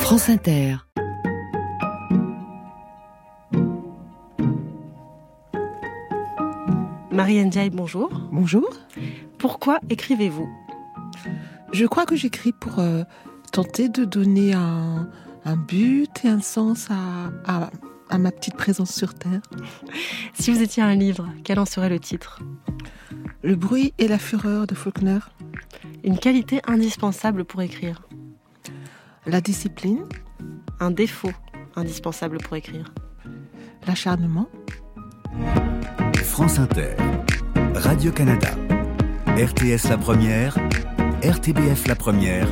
France Inter. Marie Ndiaye, bonjour. Bonjour. Pourquoi écrivez-vous ? Je crois que j'écris pour tenter de donner un but et un sens à ma petite présence sur Terre. Si vous étiez un livre, quel en serait le titre ? Le bruit et la fureur de Faulkner. Une qualité indispensable pour écrire. La discipline. Un défaut indispensable pour écrire. L'acharnement. France Inter, Radio-Canada, RTS La Première, RTBF La Première,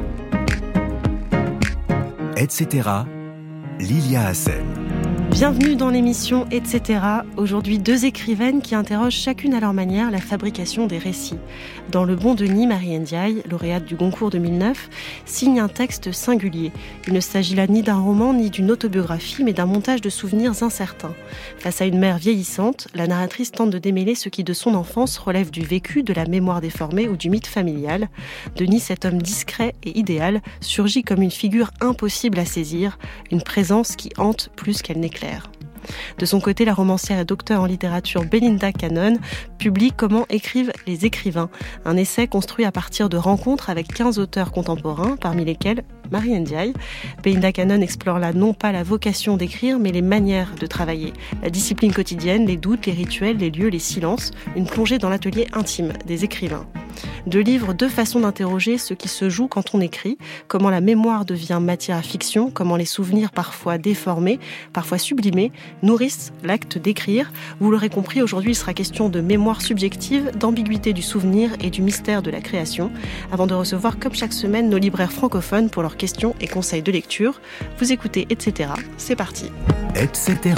etc. Lilia Hassen. Bienvenue dans l'émission Etc. Aujourd'hui, deux écrivaines qui interrogent chacune à leur manière la fabrication des récits. Dans Le Bon Denis, Marie Ndiaye, lauréate du Goncourt 2009, signe un texte singulier. Il ne s'agit là ni d'un roman ni d'une autobiographie, mais d'un montage de souvenirs incertains. Face à une mère vieillissante, la narratrice tente de démêler ce qui de son enfance relève du vécu, de la mémoire déformée ou du mythe familial. Denis, cet homme discret et idéal, surgit comme une figure impossible à saisir, une présence qui hante plus qu'elle n'éclaire. De son côté, la romancière et docteure en littérature Belinda Cannon publie Comment écrivent les écrivains, un essai construit à partir de rencontres avec 15 auteurs contemporains, parmi lesquels Marie Ndiaye. Belinda Cannon explore là non pas la vocation d'écrire, mais les manières de travailler, la discipline quotidienne, les doutes, les rituels, les lieux, les silences, une plongée dans l'atelier intime des écrivains. Deux livres, deux façons d'interroger ce qui se joue quand on écrit, comment la mémoire devient matière à fiction, comment les souvenirs parfois déformés, parfois sublimés, nourrissent l'acte d'écrire. Vous l'aurez compris, aujourd'hui il sera question de mémoire subjective, d'ambiguïté du souvenir et du mystère de la création. Avant de recevoir comme chaque semaine nos libraires francophones pour leurs questions et conseils de lecture. Vous écoutez Etc. C'est parti. Etc.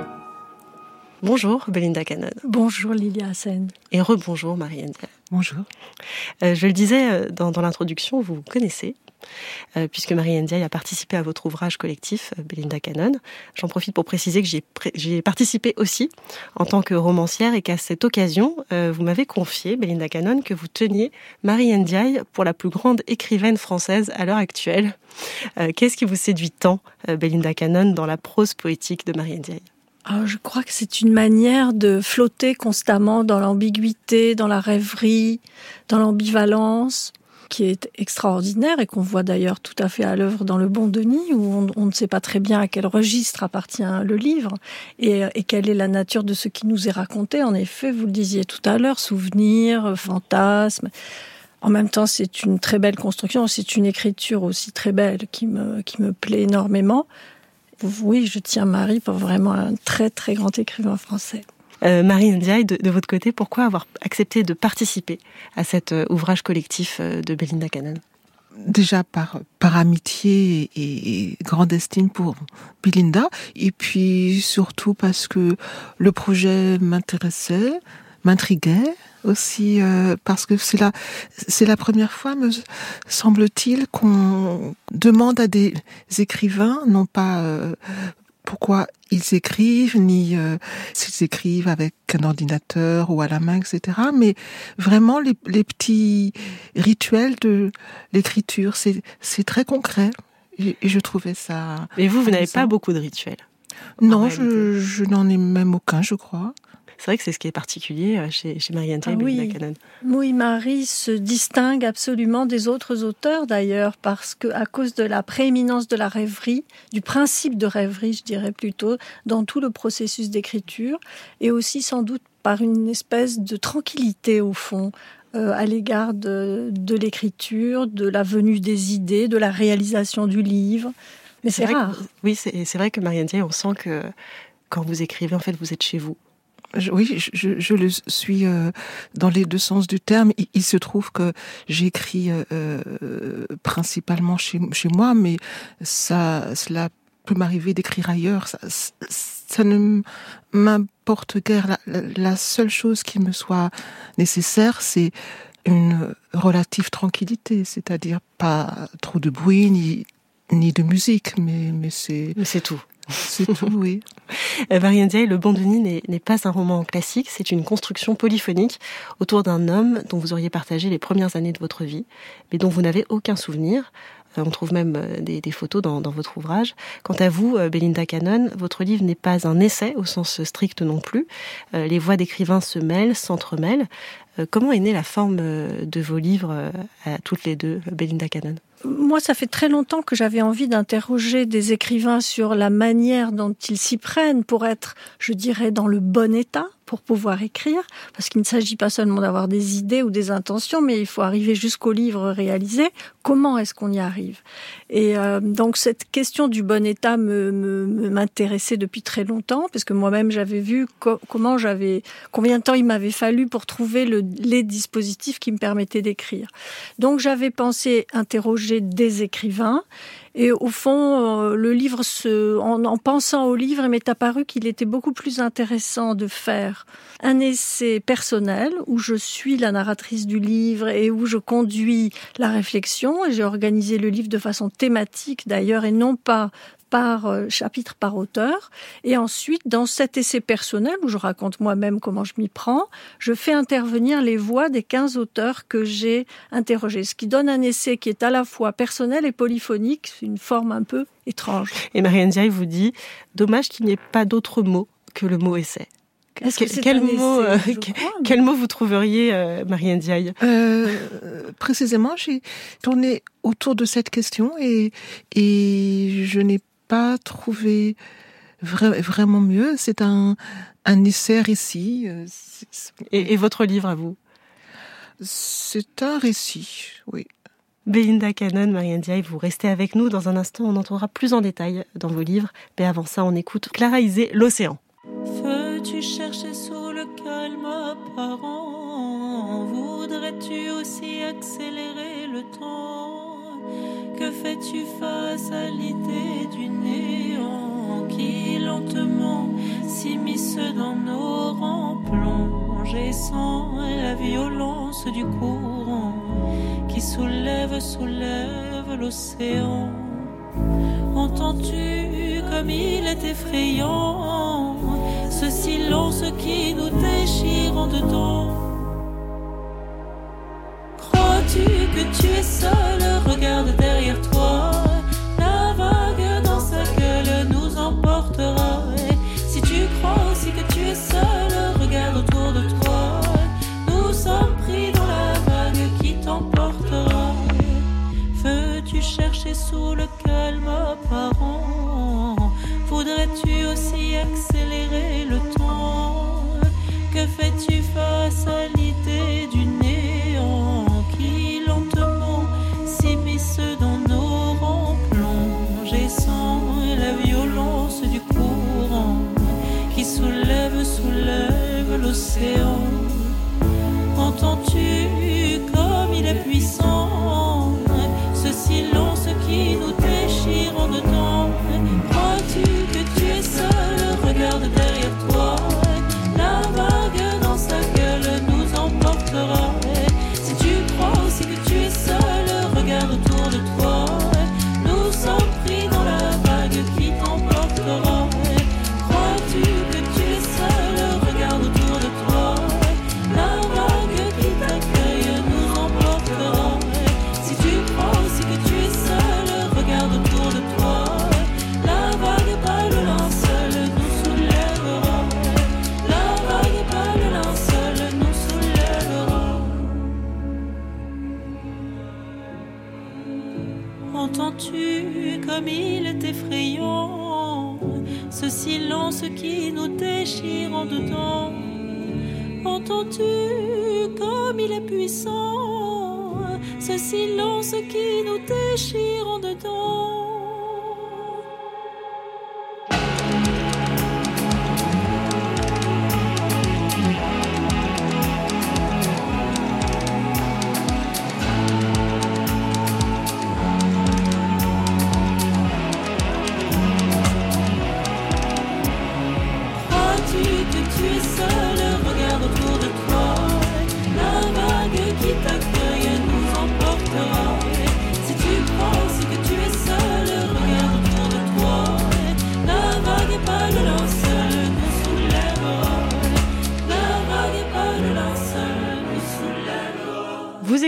Bonjour Belinda Cannon. Bonjour Lilia Hassen. Et rebonjour Marie Ndiaye. Bonjour. Je le disais dans l'introduction, vous vous connaissez, puisque Marie Ndiaye a participé à votre ouvrage collectif, Belinda Cannon. J'en profite pour préciser que j'ai participé aussi en tant que romancière et qu'à cette occasion, vous m'avez confié, Belinda Cannon, que vous teniez Marie Ndiaye pour la plus grande écrivaine française à l'heure actuelle. Qu'est-ce qui vous séduit tant, Belinda Cannon, dans la prose poétique de Marie Ndiaye ? Alors, je crois que c'est une manière de flotter constamment dans l'ambiguïté, dans la rêverie, dans l'ambivalence, qui est extraordinaire et qu'on voit d'ailleurs tout à fait à l'œuvre dans Le Bon Denis, où on ne sait pas très bien à quel registre appartient le livre et quelle est la nature de ce qui nous est raconté. En effet, vous le disiez tout à l'heure, souvenirs, fantasmes. En même temps, c'est une très belle construction, c'est une écriture aussi très belle qui me plaît énormément. Oui, je tiens Marie pour vraiment un très très grand écrivain français. Marie Ndiaye, de votre côté, pourquoi avoir accepté de participer à cet ouvrage collectif de Belinda Cannon ? Déjà par amitié et grande estime pour Belinda, et puis surtout parce que le projet m'intéressait, m'intriguait, aussi parce que c'est la première fois, me semble-t-il, qu'on demande à des écrivains, non pas pourquoi ils écrivent, ni s'ils écrivent avec un ordinateur ou à la main, etc., mais vraiment les petits rituels de l'écriture. C'est très concret et je trouvais ça... Mais vous n'avez pas beaucoup de rituels ? Non, je n'en ai même aucun, je crois. C'est vrai que c'est ce qui est particulier chez Marie Ndiaye et Belinda Cannon. Oui, Marie se distingue absolument des autres auteurs d'ailleurs, parce qu'à cause de la prééminence de la rêverie, du principe de rêverie, je dirais plutôt, dans tout le processus d'écriture, et aussi sans doute par une espèce de tranquillité au fond, à l'égard de l'écriture, de la venue des idées, de la réalisation du livre. Mais c'est rare. C'est vrai que Marie Ndiaye, on sent que quand vous écrivez, en fait, vous êtes chez vous. Oui, je le suis dans les deux sens du terme. Il se trouve que j'écris principalement chez moi, mais cela peut m'arriver d'écrire ailleurs. Ça ne m'importe guère. La seule chose qui me soit nécessaire, c'est une relative tranquillité, c'est-à-dire pas trop de bruit ni de musique, mais c'est tout. C'est tout, oui. Marie Ndiaye, Le Bon Denis n'est pas un roman classique, c'est une construction polyphonique autour d'un homme dont vous auriez partagé les premières années de votre vie, mais dont vous n'avez aucun souvenir. On trouve même des photos dans votre ouvrage. Quant à vous, Belinda Cannon, votre livre n'est pas un essai au sens strict non plus. Les voix d'écrivains se mêlent, s'entremêlent. Comment est née la forme de vos livres à toutes les deux, Belinda Cannon ? Moi, ça fait très longtemps que j'avais envie d'interroger des écrivains sur la manière dont ils s'y prennent pour être, je dirais, dans le bon état, pour pouvoir écrire, parce qu'il ne s'agit pas seulement d'avoir des idées ou des intentions, mais il faut arriver jusqu'au livre réalisé. Comment est-ce qu'on y arrive ? Et donc cette question du bon état m'intéressait depuis très longtemps, parce que moi-même j'avais vu combien de temps il m'avait fallu pour trouver les dispositifs qui me permettaient d'écrire. Donc j'avais pensé interroger des écrivains. Et au fond, le livre, en pensant au livre, il m'est apparu qu'il était beaucoup plus intéressant de faire un essai personnel où je suis la narratrice du livre et où je conduis la réflexion. Et j'ai organisé le livre de façon thématique d'ailleurs et non pas par chapitre, par auteur. Et ensuite, dans cet essai personnel, où je raconte moi-même comment je m'y prends, je fais intervenir les voix des 15 auteurs que j'ai interrogés. Ce qui donne un essai qui est à la fois personnel et polyphonique, une forme un peu étrange. Et Marianne Diaye vous dit « Dommage qu'il n'y ait pas d'autre mot que le mot essai ». Quel mot vous trouveriez, Marianne Diaye ? Précisément, j'ai tourné autour de cette question et je n'ai pas trouvé vraiment mieux. C'est un essai-récit. Et votre livre à vous ? C'est un récit, oui. Belinda Cannon, Marianne Diaye, vous restez avec nous. Dans un instant, on entrera plus en détail dans vos livres. Mais avant ça, on écoute Clara Isé, L'Océan. Veux-tu chercher sous le calme apparent ? Voudrais-tu aussi accélérer le temps ? Que fais-tu face à l'idée du néant qui lentement s'immisce dans nos rangs, plongés sans la violence du courant qui soulève l'océan. Entends-tu comme il est effrayant ce silence qui nous déchire en dedans? Crois-tu que tu es seul? Regarde derrière toi, la vague dans sa gueule nous emportera. Et si tu crois aussi que tu es seul, regarde autour de toi, nous sommes pris dans la vague qui t'emportera. Veux-tu chercher sous le calme apparent? Voudrais-tu aussi accélérer le temps? Que fais-tu face à l'idée du néant qui lentement s'immisce dans nos rangs, plongés sans la violence du courant qui soulève l'océan? Entends-tu comme il est puissant ce silence qui nous déchire en dedans? Crois-tu que tu es seul? Regarde derrière toi, la vague dans sa gueule nous emportera. Si tu crois aussi que tu es seul, regarde autour de toi, nous sommes pris dans la vague qui t'emportera. Crois-tu que tu es seul? Regarde autour de toi, la vague qui t'accueille nous emportera. Si tu crois aussi que tu es seul, regarde autour de toi, la vague pas le linceul nous soulèvera. La vague pas le linceul nous soulèvera. Entends-tu comme il est effrayant ce silence qui nous déchire en dedans? Entends-tu comme il est puissant ce silence qui nous déchire en dedans? Crois-tu que tu es seul? Regarde autour de toi, la vague qui t'accueille nous emportera. Si tu crois aussi que tu es seul,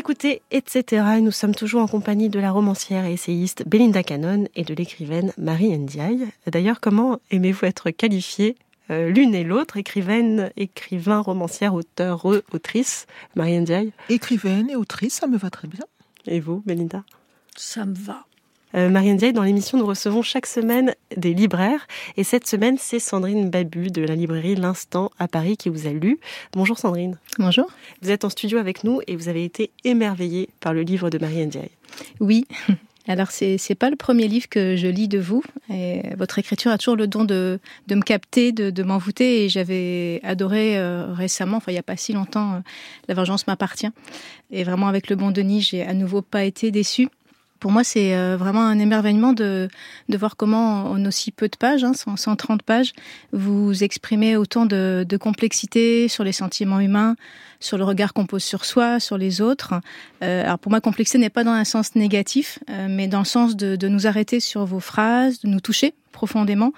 écoutez Etc. et nous sommes toujours en compagnie de la romancière et essayiste Belinda Cannon et de l'écrivaine Marie Ndiaye. D'ailleurs, comment aimez-vous être qualifiée l'une et l'autre, écrivaine, écrivain, romancière, auteur, autrice, Marie Ndiaye? Écrivaine et autrice, ça me va très bien. Et vous, Belinda? Ça me va. Marie Ndiaye, dans l'émission, nous recevons chaque semaine des libraires. Et cette semaine, c'est Sandrine Babu de la librairie L'Instant à Paris qui vous a lu. Bonjour Sandrine. Bonjour. Vous êtes en studio avec nous et vous avez été émerveillée par le livre de Marie Ndiaye. Oui. Alors, c'est pas le premier livre que je lis de vous. Et votre écriture a toujours le don de me capter, de m'envoûter. Et j'avais adoré récemment, il n'y a pas si longtemps, La vengeance m'appartient. Et vraiment, avec Le Bon Denis, j'ai à nouveau pas été déçue. Pour moi, c'est vraiment un émerveillement de voir comment, en aussi peu de pages, 130 pages, vous exprimez autant de complexité sur les sentiments humains, sur le regard qu'on pose sur soi, sur les autres. Alors pour moi, complexité n'est pas dans un sens négatif, mais dans le sens de nous arrêter sur vos phrases, de nous toucher profondément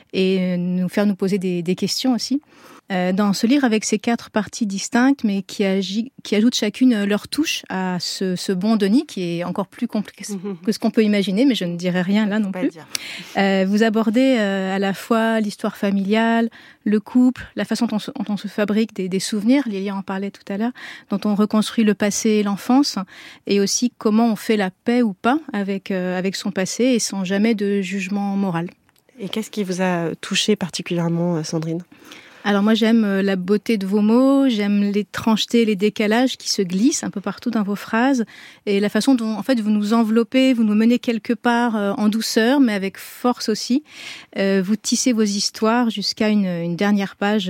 et nous faire nous poser des questions aussi. Dans ce livre, avec ces 4 parties distinctes, mais qui ajoutent chacune leur touche à ce bon Denis, qui est encore plus complexe que ce qu'on peut imaginer, mais je ne dirai rien là non plus. Vous abordez à la fois l'histoire familiale, le couple, la façon dont on se fabrique des souvenirs, Lilia en parlait tout à l'heure, dont on reconstruit le passé et l'enfance, et aussi comment on fait la paix ou pas avec son passé, et sans jamais de jugement moral. Et qu'est-ce qui vous a touché particulièrement, Sandrine ? Alors moi, j'aime la beauté de vos mots, j'aime les tranchetés, les décalages qui se glissent un peu partout dans vos phrases, et la façon dont en fait vous nous enveloppez, vous nous menez quelque part en douceur, mais avec force aussi. Vous tissez vos histoires jusqu'à une dernière page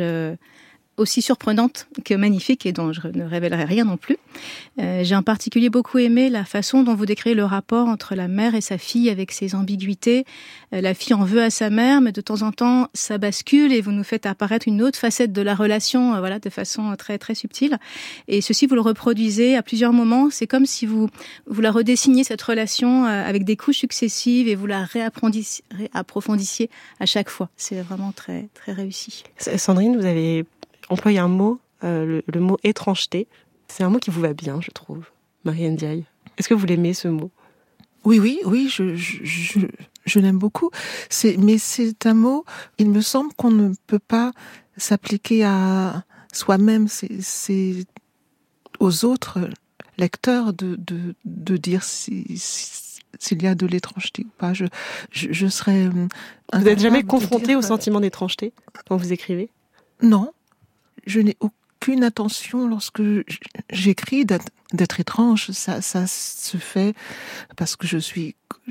aussi surprenante que magnifique et dont je ne révélerai rien non plus. J'ai en particulier beaucoup aimé la façon dont vous décrivez le rapport entre la mère et sa fille avec ses ambiguïtés. La fille en veut à sa mère, mais de temps en temps, ça bascule et vous nous faites apparaître une autre facette de la relation, de façon très, très subtile. Et ceci, vous le reproduisez à plusieurs moments. C'est comme si vous la redessiniez, cette relation, avec des couches successives et vous la réapprofondissiez à chaque fois. C'est vraiment très, très réussi. Sandrine, vous avez employé un mot, le mot étrangeté. C'est un mot qui vous va bien, je trouve, Marie Ndiaye. Est-ce que vous l'aimez, ce mot ? Oui, je l'aime beaucoup. Mais c'est un mot, il me semble qu'on ne peut pas s'appliquer à soi-même. C'est aux autres lecteurs de dire s'il y a de l'étrangeté ou pas. Je serais... Vous n'êtes jamais confronté au sentiment d'étrangeté quand vous écrivez ? Non. Je n'ai aucune intention lorsque j'écris d'être étrange. Ça se fait parce que je suis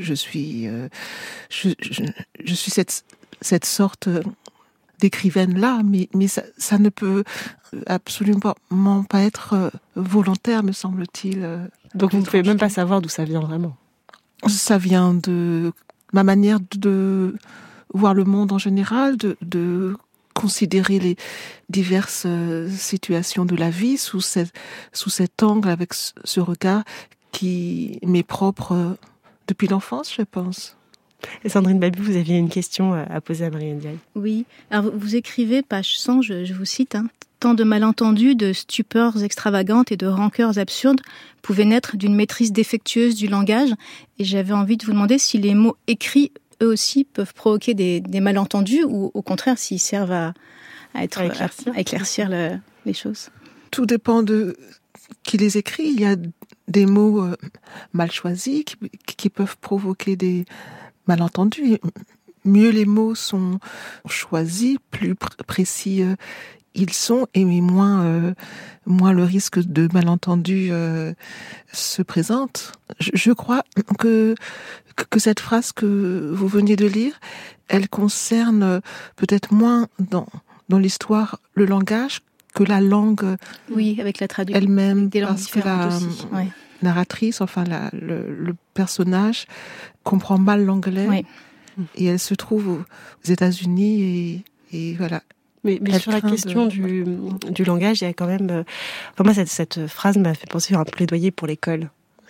cette sorte d'écrivaine là, mais ça ne peut absolument pas être volontaire, me semble-t-il. Donc vous ne pouvez même pas savoir d'où ça vient vraiment. Ça vient de ma manière de voir le monde en général, de considérer les diverses situations de la vie sous cet angle, avec ce regard qui m'est propre depuis l'enfance, je pense. Et Sandrine Babu, vous aviez une question à poser à Marie Ndiaye. Oui, alors vous écrivez, page 100, je vous cite, tant de malentendus, de stupeurs extravagantes et de rancœurs absurdes pouvaient naître d'une maîtrise défectueuse du langage. Et j'avais envie de vous demander si les mots écrits eux aussi peuvent provoquer des malentendus ou au contraire s'ils servent à éclaircir les choses. Tout dépend de qui les écrit. Il y a des mots mal choisis qui peuvent provoquer des malentendus. Mieux les mots sont choisis, plus précis ils sont, et moins le risque de malentendu se présente. Je crois que cette phrase que vous veniez de lire, elle concerne peut-être moins dans l'histoire le langage que la langue. Oui, avec la traduction elle-même, des langues parce que la narratrice, le personnage, comprend mal l'anglais, oui. Et elle se trouve aux États-Unis et voilà. Mais sur la question du langage, il y a quand même... moi, cette phrase m'a fait penser à un plaidoyer pour l'école.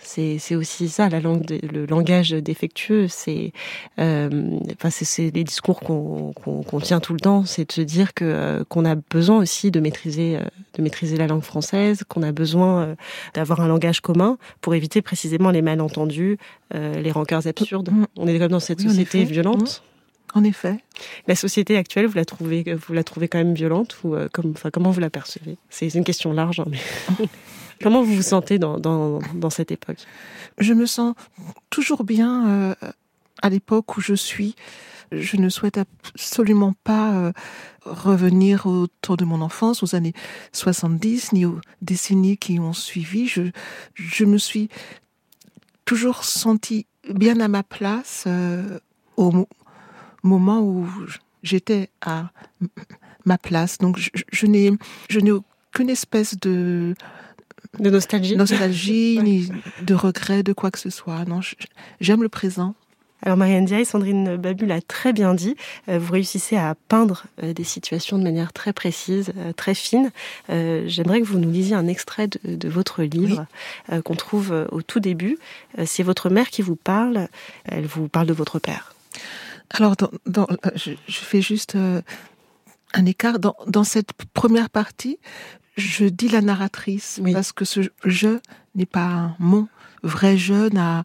C'est aussi ça, le langage défectueux. C'est les discours qu'on tient tout le temps. C'est de se dire qu'on a besoin aussi de maîtriser la langue française, qu'on a besoin d'avoir un langage commun pour éviter précisément les malentendus, les rancœurs absurdes. On est comme dans cette société violente. En effet. La société actuelle, vous la trouvez quand même violente ou comment vous la percevez ? C'est une question large, hein, mais comment vous vous sentez dans cette époque ? Je me sens toujours bien à l'époque où je suis. Je ne souhaite absolument pas revenir autour de mon enfance, aux années 70, ni aux décennies qui ont suivi. Je me suis toujours sentie bien à ma place au moment où j'étais à ma place. Donc je n'ai aucune espèce de nostalgie ni de regret de quoi que ce soit. Non, j'aime le présent. Alors Marianne Ndiaye, Sandrine Babu l'a très bien dit, vous réussissez à peindre des situations de manière très précise, très fine. J'aimerais que vous nous lisiez un extrait de votre livre qu'on trouve au tout début. C'est votre mère qui vous parle, elle vous parle de votre père. Alors, je fais juste un écart. Dans cette première partie, je dis la narratrice, parce que ce je n'est pas mon vrai je, n'a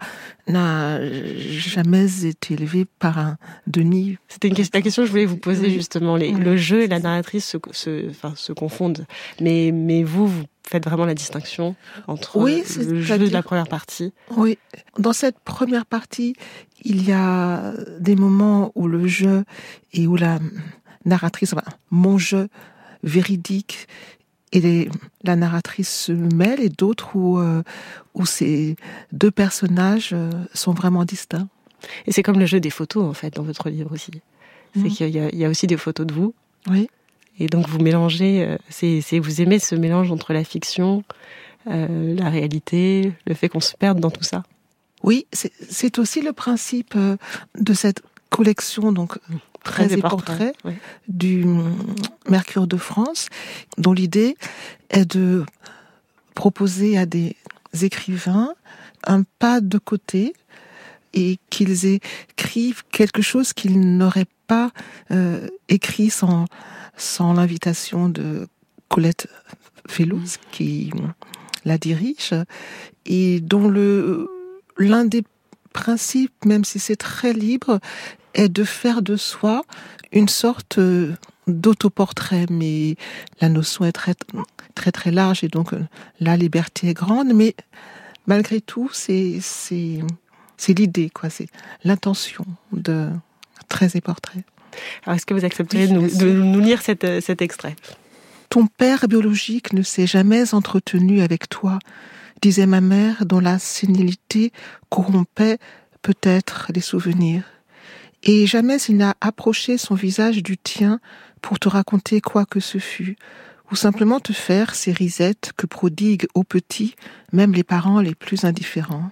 jamais été élevé par un Denis. C'était la question que je voulais vous poser, justement. Le je et la narratrice se confondent. Mais vous faites vraiment la distinction entre le jeu de la première partie. Oui, dans cette première partie, il y a des moments où le jeu et où la narratrice, mon jeu véridique et la narratrice se mêlent, et d'autres où ces deux personnages sont vraiment distincts. Et c'est comme le jeu des photos, en fait, dans votre livre aussi. C'est qu'il y a aussi des photos de vous. Oui. Et donc vous mélangez, vous aimez ce mélange entre la fiction, la réalité, le fait qu'on se perde dans tout ça. Oui, c'est aussi le principe de cette collection, donc 13 portraits du Mercure de France, dont l'idée est de proposer à des écrivains un pas de côté et qu'ils écrivent quelque chose qu'ils n'auraient pas écrit sans l'invitation de Colette Fellouz, qui la dirige, et dont l'un des principes, même si c'est très libre, est de faire de soi une sorte d'autoportrait. Mais la notion est très, très, très large, et donc la liberté est grande. Mais malgré tout, c'est l'idée, quoi. C'est l'intention de 13 portraits. Alors, est-ce que vous accepteriez de nous lire cet extrait ? Ton père biologique ne s'est jamais entretenu avec toi, disait ma mère, dont la sénilité corrompait peut-être les souvenirs. Et jamais il n'a approché son visage du tien pour te raconter quoi que ce fût, ou simplement te faire ces risettes que prodiguent aux petits même les parents les plus indifférents.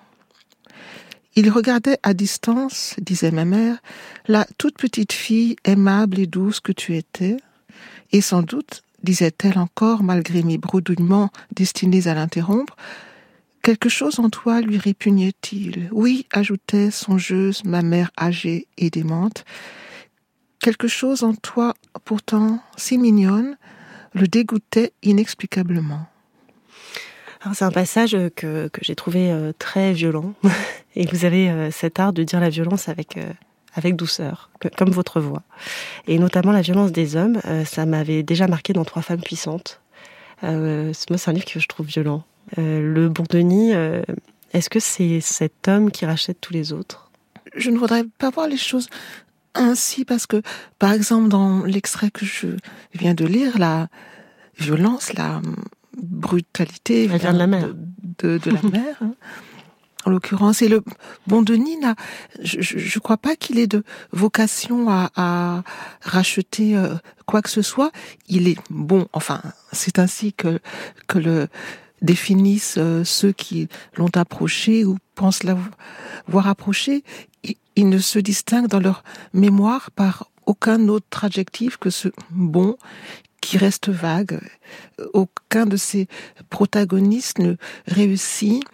Il regardait à distance, disait ma mère, la toute petite fille aimable et douce que tu étais, et sans doute, disait-elle encore, malgré mes bredouillements destinés à l'interrompre, quelque chose en toi lui répugnait-il. Oui, ajoutait songeuse ma mère âgée et démente, quelque chose en toi, pourtant si mignonne, le dégoûtait inexplicablement. Alors c'est un passage que j'ai trouvé très violent, et vous avez cet art de dire la violence avec douceur, comme votre voix. Et notamment la violence des hommes, ça m'avait déjà marqué dans 3 femmes puissantes. Moi, c'est un livre que je trouve violent. Le Bourdonni, est-ce que c'est cet homme qui rachète tous les autres ? Je ne voudrais pas voir les choses ainsi, parce que, par exemple, dans l'extrait que je viens de lire, la violence, la brutalité vient de la mère. De la mère, hein, en l'occurrence. Et le Bourdonni, je ne crois pas qu'il ait de vocation à racheter quoi que ce soit. Il est bon, enfin, c'est ainsi que le définissent ceux qui l'ont approché ou pensent l'avoir approché. Ils ne se distinguent dans leur mémoire par aucun autre adjectif que ce bon qui reste vague. Aucun de ces protagonistes ne réussit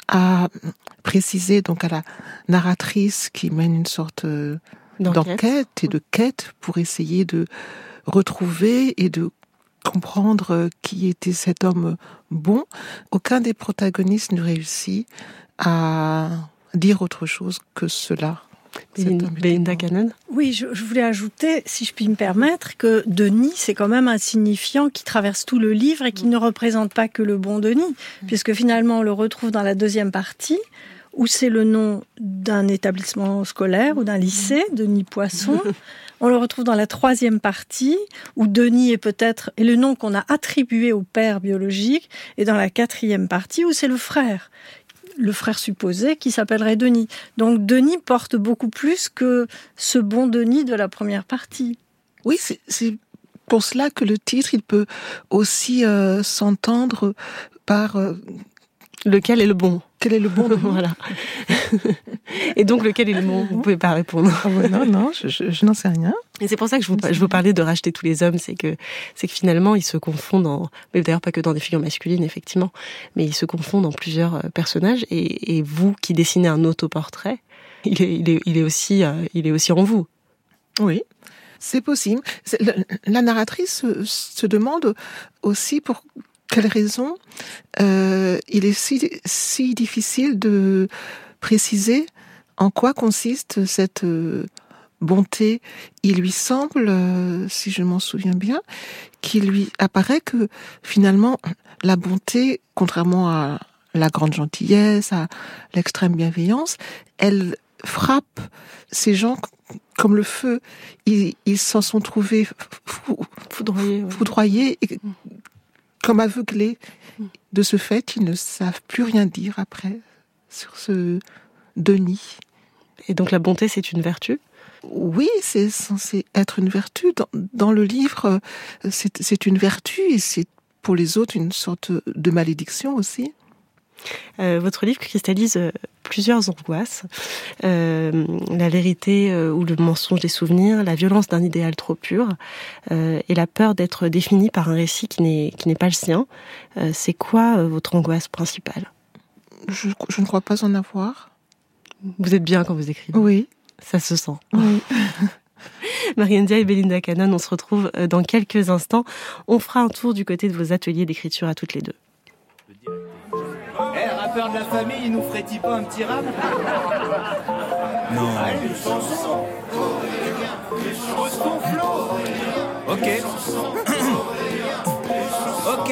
à préciser donc à la narratrice qui mène une sorte d'enquête et de quête pour essayer de retrouver et de comprendre qui était cet homme bon. Aucun des protagonistes ne réussit à dire autre chose que cela. Belinda Cannon. Oui, je voulais ajouter, si je puis me permettre, que Denis, c'est quand même un signifiant qui traverse tout le livre et qui ne représente pas que le bon Denis, puisque finalement on le retrouve dans la deuxième partie, où c'est le nom d'un établissement scolaire ou d'un lycée, Denis Poisson. On le retrouve dans la troisième partie, où Denis est le nom qu'on a attribué au père biologique, et dans la quatrième partie, où c'est le frère supposé qui s'appellerait Denis. Donc Denis porte beaucoup plus que ce bon Denis de la première partie. Oui, c'est pour cela que le titre, il peut aussi s'entendre par... lequel est le bon ? Quel est le bon Denis ? Voilà. Et donc, lequel est le bon ? Vous ne pouvez pas répondre. Non, je n'en sais rien. Et c'est pour ça que je vous parlais de racheter tous les hommes, c'est que finalement ils se confondent mais d'ailleurs pas que dans des figures masculines effectivement, mais ils se confondent en plusieurs personnages et vous qui dessinez un autoportrait, il est aussi en vous. Oui, c'est possible. La narratrice se demande aussi pour quelle raison il est si difficile de préciser en quoi consiste cette bonté. Il lui semble, si je m'en souviens bien, qu'il lui apparaît que finalement la bonté, contrairement à la grande gentillesse, à l'extrême bienveillance, elle frappe ces gens comme le feu. Ils s'en sont trouvés foudroyés et comme aveuglés. De ce fait, ils ne savent plus rien dire après sur ce Denis. Et donc la bonté, c'est une vertu ? Oui, c'est censé être une vertu. Dans le livre, c'est une vertu et c'est pour les autres une sorte de malédiction aussi. Votre livre cristallise plusieurs angoisses. La vérité ou le mensonge des souvenirs, la violence d'un idéal trop pur et la peur d'être défini par un récit qui n'est pas le sien. C'est quoi votre angoisse principale ? Je ne crois pas en avoir. Vous êtes bien quand vous écrivez ? Oui. Ça se sent. Oui. Marianne Diaye et Belinda Cannon, on se retrouve dans quelques instants. On fera un tour du côté de vos ateliers d'écriture à toutes les deux. Rappeur de la famille, il nous ferait-il pas un petit rap ? Non. Allez, une chanson. Ton flow. Ok. Ok.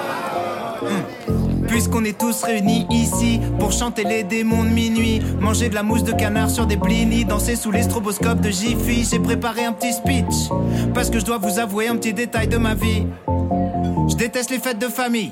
Puisqu'on est tous réunis ici pour chanter les démons de minuit, manger de la mousse de canard sur des blinis, danser sous les stroboscopes de Jiffy, j'ai préparé un petit speech parce que je dois vous avouer un petit détail de ma vie. Je déteste les fêtes de famille.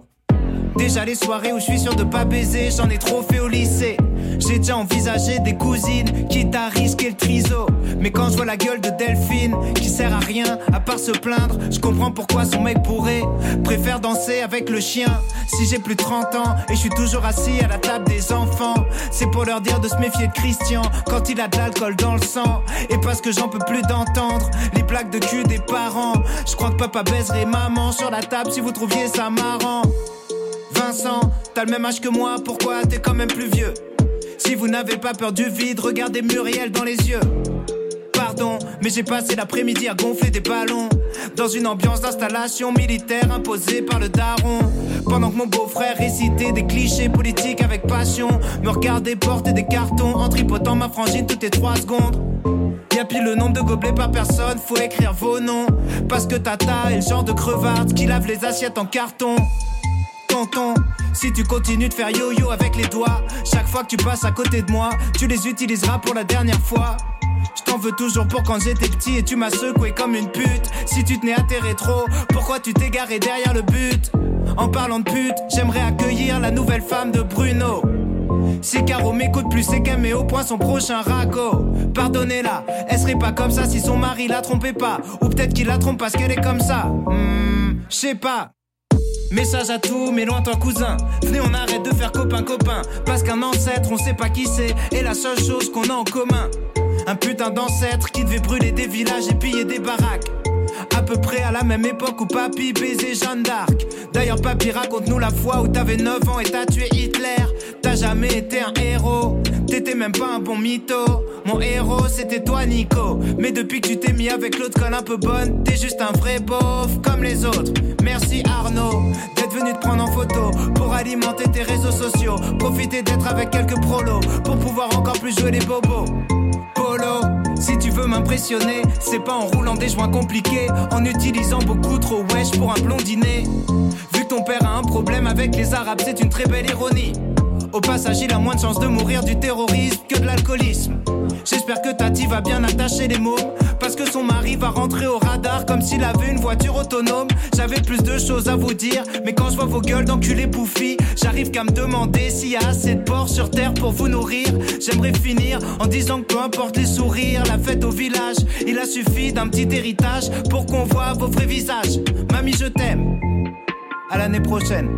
Déjà les soirées où je suis sûr de pas baiser, j'en ai trop fait au lycée. J'ai déjà envisagé des cousines, quitte à risquer le triso. Mais quand je vois la gueule de Delphine, qui sert à rien à part se plaindre, je comprends pourquoi son mec bourré préfère danser avec le chien. Si j'ai plus de 30 ans et je suis toujours assis à la table des enfants, c'est pour leur dire de se méfier de Christian quand il a de l'alcool dans le sang. Et parce que j'en peux plus d'entendre les plaques de cul des parents. Je crois que papa baiserait maman sur la table si vous trouviez ça marrant. Vincent, t'as le même âge que moi, pourquoi t'es quand même plus vieux? Si vous n'avez pas peur du vide, regardez Muriel dans les yeux. Pardon, mais j'ai passé l'après-midi à gonfler des ballons dans une ambiance d'installation militaire imposée par le daron. Pendant que mon beau-frère récitait des clichés politiques avec passion, me regardait porter des cartons en tripotant ma frangine toutes les 3 secondes. Y'a pile le nombre de gobelets par personne, faut écrire vos noms. Parce que Tata est le genre de crevarde qui lave les assiettes en carton. Tonton, si tu continues de faire yo-yo avec les doigts, chaque fois que tu passes à côté de moi, tu les utiliseras pour la dernière fois. Je t'en veux toujours pour quand j'étais petit et tu m'as secoué comme une pute. Si tu tenais à tes rétros, pourquoi tu t'es garé derrière le but? En parlant de pute, j'aimerais accueillir la nouvelle femme de Bruno. Si Caro m'écoute plus, c'est qu'elle met au point son prochain ragot. Pardonnez-la, elle serait pas comme ça si son mari la trompait pas. Ou peut-être qu'il la trompe parce qu'elle est comme ça. J'sais pas. Message à tous mes lointains cousins, venez on arrête de faire copain-copain. Parce qu'un ancêtre on sait pas qui c'est, et la seule chose qu'on a en commun, un putain d'ancêtre qui devait brûler des villages et piller des baraques. À peu près à la même époque où papy baisait Jeanne d'Arc. D'ailleurs papy raconte-nous la fois où t'avais 9 ans et t'as tué Hitler. T'as jamais été un héros, t'étais même pas un bon mytho. Mon héros c'était toi Nico. Mais depuis que tu t'es mis avec l'autre conne un peu bonne, t'es juste un vrai beauf comme les autres. Merci Arnaud d'être venu te prendre en photo pour alimenter tes réseaux sociaux. Profiter d'être avec quelques prolos pour pouvoir encore plus jouer les bobos. Polo, si tu veux m'impressionner, c'est pas en roulant des joints compliqués, en utilisant beaucoup trop wesh pour un blondinet. Vu que ton père a un problème avec les arabes, c'est une très belle ironie. Au passage, il a moins de chances de mourir du terrorisme que de l'alcoolisme. J'espère que Tati va bien attacher les mômes, parce que son mari va rentrer au radar comme s'il avait une voiture autonome. J'avais plus de choses à vous dire, mais quand je vois vos gueules d'enculés bouffis, j'arrive qu'à me demander s'il y a assez de porcs sur terre pour vous nourrir. J'aimerais finir en disant que peu importe les sourires, la fête au village, il a suffi d'un petit héritage pour qu'on voit vos vrais visages. Mamie, je t'aime. À l'année prochaine.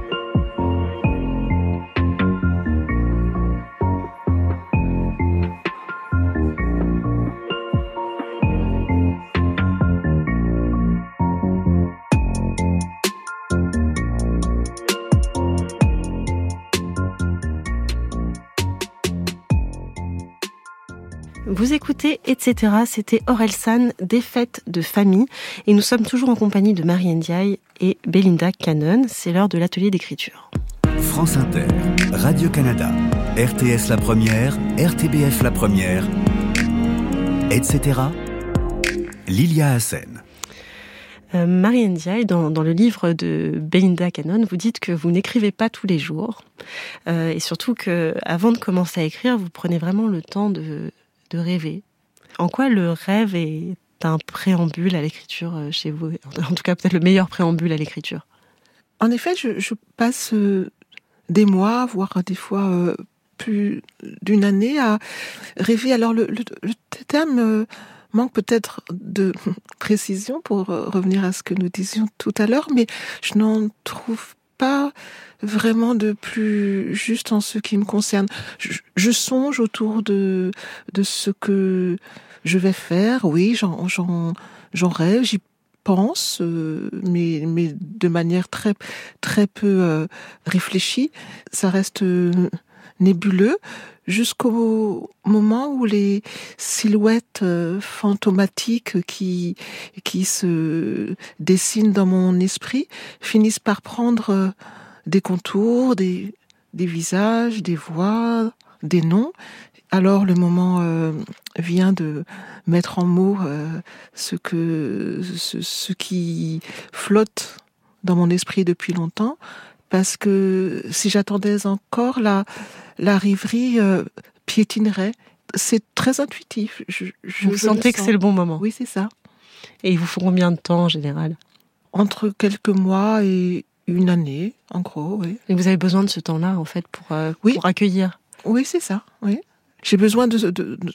Vous écoutez Etc. C'était Orelsan, des fêtes de famille. Et nous sommes toujours en compagnie de Marie Ndiaye et Belinda Cannon. C'est l'heure de l'atelier d'écriture. France Inter, Radio-Canada, RTS La Première, RTBF La Première, etc. Lilia Hassen. Marie Ndiaye, dans le livre de Belinda Cannon, vous dites que vous n'écrivez pas tous les jours. Et surtout qu'avant de commencer à écrire, vous prenez vraiment le temps de rêver. En quoi le rêve est un préambule à l'écriture chez vous? En tout cas, peut-être le meilleur préambule à l'écriture. En effet, je passe des mois, voire des fois plus d'une année à rêver. Alors, le terme manque peut-être de précision pour revenir à ce que nous disions tout à l'heure, mais je n'en trouve pas vraiment de plus juste en ce qui me concerne. Je songe autour de ce que je vais faire. Oui, j'en rêve, j'y pense, mais de manière très très peu réfléchie. Ça reste nébuleux jusqu'au moment où les silhouettes fantomatiques qui se dessinent dans mon esprit finissent par prendre des contours, des visages, des voix, des noms. Alors le moment vient de mettre en mots ce qui flotte dans mon esprit depuis longtemps, parce que si j'attendais encore, la rêverie piétinerait. C'est très intuitif. Vous sentez que c'est le bon moment? Oui, c'est ça. Et il vous faut combien de temps en général? Entre quelques mois et une année, en gros, oui. Et vous avez besoin de ce temps-là, en fait, pour accueillir? Oui, c'est ça, oui. J'ai besoin de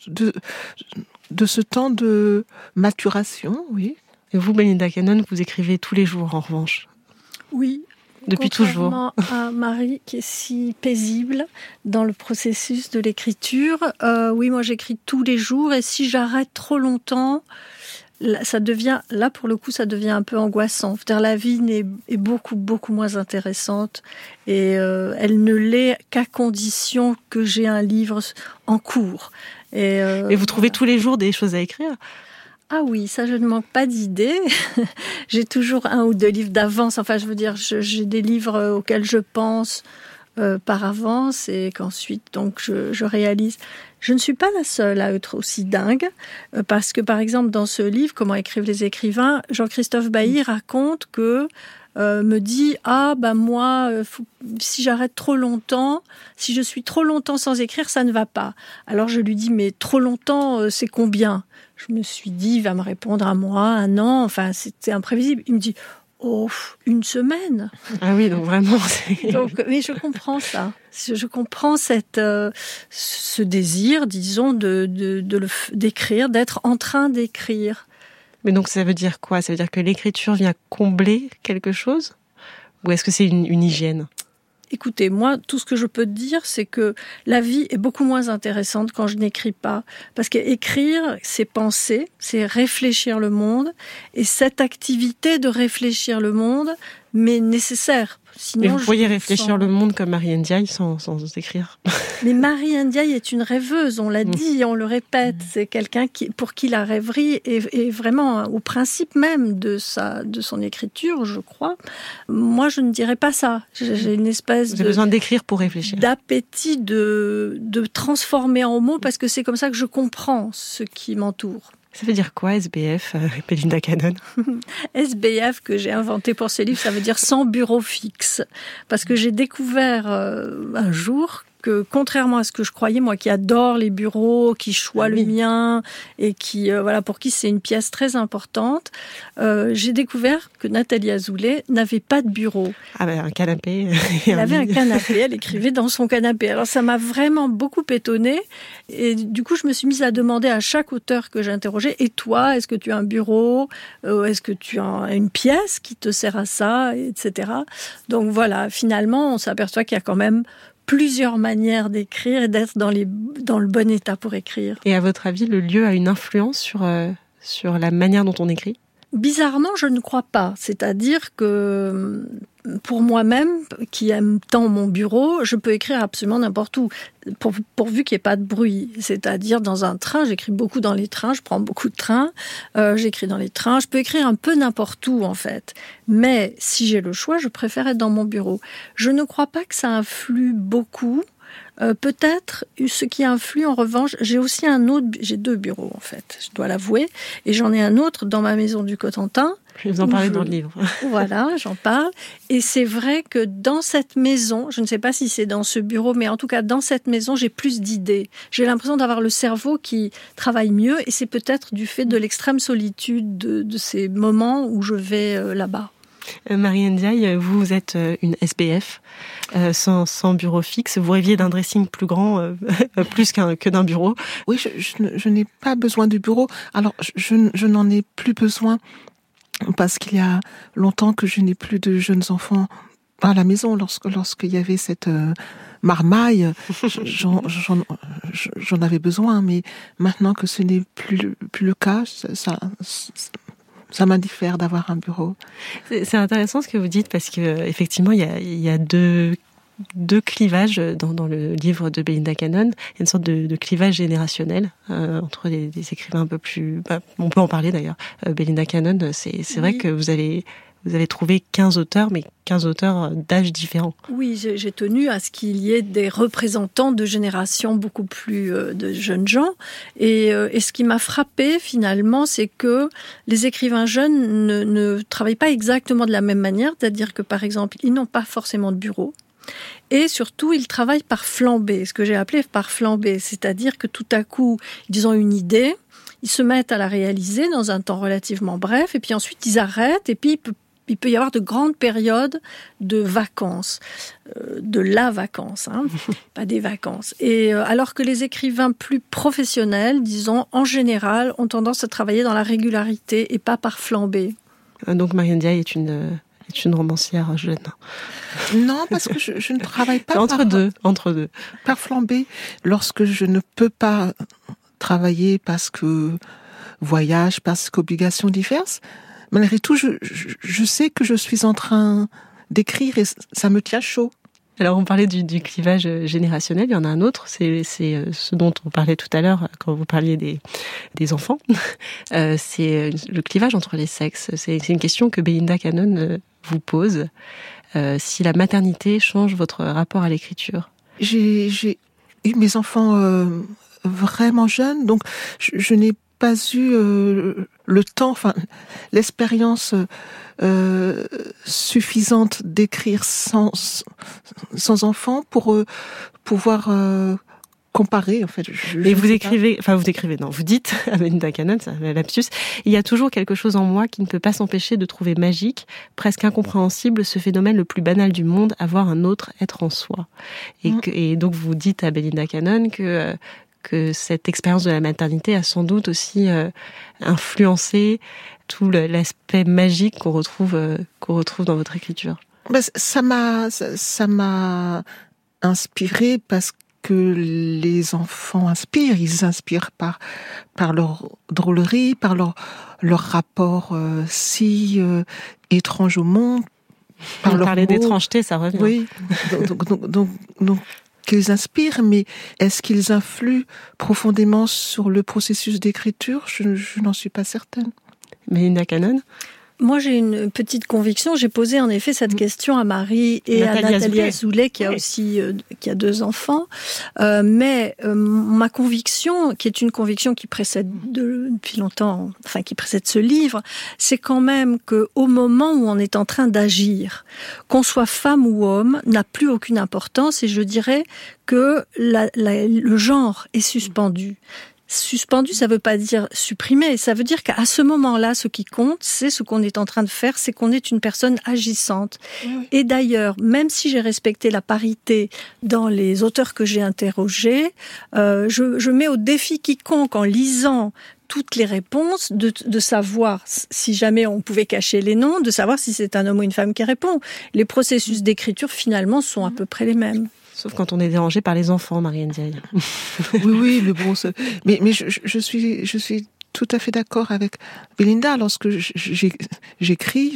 ce temps de maturation, oui. Et vous, Belinda Cannon, vous écrivez tous les jours, en revanche? Oui. Depuis toujours. Contrairement à Marie, qui est si paisible dans le processus de l'écriture, oui, moi j'écris tous les jours, et si j'arrête trop longtemps, ça devient un peu angoissant. C'est-à-dire, la vie est beaucoup, beaucoup moins intéressante, et elle ne l'est qu'à condition que j'ai un livre en cours. Et vous trouvez tous les jours des choses à écrire? Ah oui, ça, je ne manque pas d'idées. J'ai toujours 1 ou 2 livres d'avance. Enfin, je veux dire, j'ai des livres auxquels je pense par avance, et qu'ensuite, donc, je réalise. Je ne suis pas la seule à être aussi dingue, parce que, par exemple, dans ce livre, Comment écrivent les écrivains, Jean-Christophe Bailly raconte que me dit moi, si j'arrête trop longtemps, si je suis trop longtemps sans écrire, ça ne va pas. Alors je lui dis, mais trop longtemps, c'est combien? Je me suis dit, il va me répondre 1 mois, 1 an, enfin c'était imprévisible. Il me dit, 1 semaine. Ah oui, donc vraiment. Donc, mais je comprends ça. Je comprends ce désir, disons, d'écrire, d'être en train d'écrire. Mais donc ça veut dire quoi? Ça veut dire que l'écriture vient combler quelque chose? Ou est-ce que c'est une hygiène? Écoutez, moi, tout ce que je peux te dire, c'est que la vie est beaucoup moins intéressante quand je n'écris pas. Parce qu'écrire, c'est penser, c'est réfléchir le monde. Et cette activité de réfléchir le monde mais nécessaire. Sinon, mais vous pourriez réfléchir le monde comme Marie Ndiaye sans écrire. Mais Marie Ndiaye est une rêveuse, on l'a dit, on le répète. C'est quelqu'un pour qui la rêverie est vraiment au principe même de son écriture, je crois. Moi, je ne dirais pas ça. J'ai une espèce Vous avez besoin d'écrire pour réfléchir. D'appétit de transformer en mots, parce que c'est comme ça que je comprends ce qui m'entoure. Ça veut dire quoi, SBF, Belinda Cannon? SBF, que j'ai inventé pour ce livre, ça veut dire sans bureau fixe. Parce que j'ai découvert un jour que, contrairement à ce que je croyais, moi qui adore les bureaux, qui choisis le mien, et qui, pour qui c'est une pièce très importante, j'ai découvert que Nathalie Azoulay n'avait pas de bureau. Ah ben, un canapé. Elle avait un canapé, elle écrivait dans son canapé. Alors ça m'a vraiment beaucoup étonnée, et du coup je me suis mise à demander à chaque auteur que j'interrogeais, et toi, est-ce que tu as un bureau, est-ce que tu as une pièce qui te sert à ça, etc. Donc voilà, finalement on s'aperçoit qu'il y a quand même plusieurs manières d'écrire et d'être dans le bon état pour écrire. Et à votre avis, le lieu a une influence sur la manière dont on écrit ? Bizarrement, je ne crois pas. C'est-à-dire que pour moi-même, qui aime tant mon bureau, je peux écrire absolument n'importe où, pourvu qu'il n'y ait pas de bruit. C'est-à-dire dans un train, j'écris beaucoup dans les trains, je prends beaucoup de trains, j'écris dans les trains, je peux écrire un peu n'importe où en fait. Mais si j'ai le choix, je préfère être dans mon bureau. Je ne crois pas que ça influe beaucoup. Peut-être ce qui influe en revanche, j'ai deux bureaux en fait, je dois l'avouer, et j'en ai un autre dans ma maison du Cotentin. Je vais vous en parler dans le livre. Voilà, j'en parle. Et c'est vrai que dans cette maison, je ne sais pas si c'est dans ce bureau, mais en tout cas dans cette maison, j'ai plus d'idées. J'ai l'impression d'avoir le cerveau qui travaille mieux, et c'est peut-être du fait de l'extrême solitude de ces moments où je vais là-bas. Marie Ndiaye, vous êtes une SBF sans bureau fixe. Vous rêviez d'un dressing plus grand, plus que d'un bureau. Oui, je n'ai pas besoin du bureau. Alors, je n'en ai plus besoin parce qu'il y a longtemps que je n'ai plus de jeunes enfants à la maison. Lorsqu'il y avait cette marmaille, j'en avais besoin. Mais maintenant que ce n'est plus le cas, ça m'indiffère d'avoir un bureau. C'est intéressant ce que vous dites parce que effectivement il y a deux clivages dans le livre de Belinda Cannon. Il y a une sorte de clivage générationnel entre des écrivains un peu plus. On peut en parler d'ailleurs. Belinda Cannon, c'est vrai que vous avez trouvé 15 auteurs, mais 15 auteurs d'âges différents. Oui, j'ai tenu à ce qu'il y ait des représentants de générations beaucoup plus de jeunes gens. Et ce qui m'a frappée, finalement, c'est que les écrivains jeunes ne travaillent pas exactement de la même manière. C'est-à-dire que, par exemple, ils n'ont pas forcément de bureau. Et surtout, ils travaillent par flambée, ce que j'ai appelé par flambée. C'est-à-dire que tout à coup, ils ont une idée, ils se mettent à la réaliser dans un temps relativement bref, et puis ensuite, ils arrêtent, et puis il peut y avoir de grandes périodes de vacances, de la vacance, pas des vacances. Et alors que les écrivains plus professionnels, disons, en général, ont tendance à travailler dans la régularité et pas par flambée. Donc Marie Ndiaye est une romancière jeune. Non, parce que je ne travaille pas entre deux. Par flambée. Lorsque je ne peux pas travailler parce que voyage, parce qu'obligations diverses, malgré tout, je sais que je suis en train d'écrire et ça me tient chaud. Alors, on parlait du clivage générationnel, il y en a un autre, c'est ce dont on parlait tout à l'heure quand vous parliez des enfants. C'est le clivage entre les sexes. C'est une question que Belinda Cannon vous pose. Si la maternité change votre rapport à l'écriture. J'ai eu mes enfants vraiment jeunes, donc je n'ai pas eu le temps, l'expérience suffisante d'écrire sans enfant pour pouvoir comparer, en fait. Mais vous dites à Belinda Cannon, c'est un lapsus, il y a toujours quelque chose en moi qui ne peut pas s'empêcher de trouver magique, presque incompréhensible, ce phénomène le plus banal du monde, avoir un autre être en soi. Et donc vous dites à Belinda Cannon que cette expérience de la maternité a sans doute aussi influencé tout l'aspect magique qu'on retrouve dans votre écriture. Ça m'a inspiré parce que les enfants inspirent. Ils inspirent par leur drôlerie, par leur rapport si étrange au monde, Par leur parler mots. d'étrangeté, ça revient. Oui, donc qu'ils inspirent, mais est-ce qu'ils influent profondément sur le processus d'écriture ? Je n'en suis pas certaine. Melinda Cannon ? Moi, j'ai une petite conviction. J'ai posé en effet cette question à Marie et à Nathalie Azoulay, qui a aussi qui a 2 enfants. Mais ma conviction, qui est une conviction qui précède depuis longtemps, enfin qui précède ce livre, c'est quand même que au moment où on est en train d'agir, qu'on soit femme ou homme, n'a plus aucune importance. Et je dirais que le genre est suspendu. Suspendu, ça veut pas dire supprimé, ça veut dire qu'à ce moment-là, ce qui compte, c'est ce qu'on est en train de faire, c'est qu'on est une personne agissante. Oui. Et d'ailleurs, même si j'ai respecté la parité dans les auteurs que j'ai interrogés, je mets au défi quiconque, en lisant toutes les réponses, de savoir, si jamais on pouvait cacher les noms, de savoir si c'est un homme ou une femme qui répond. Les processus d'écriture, finalement, sont à peu près les mêmes. Sauf quand on est dérangé par les enfants, Marie Ndiaye. Oui, mais bon, mais je suis tout à fait d'accord avec Belinda. Lorsque j'écris,